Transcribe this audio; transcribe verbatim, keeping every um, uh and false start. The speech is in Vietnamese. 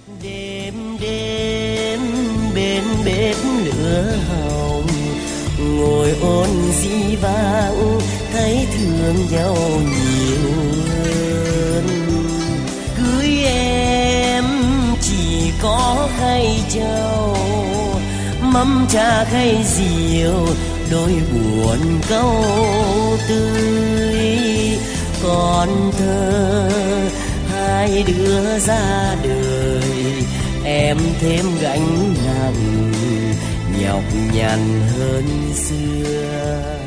Đêm đêm bên bếp lửa hồng, ngồi ôn dĩ vãng thấy thương nhau nhiều hơn. Cưới em chỉ có khay trầu, mắm cha khay rượu, đôi buồn câu tươi. Còn thơ hai đứa ra đời, em thêm gánh nặng nhọc nhằn hơn xưa.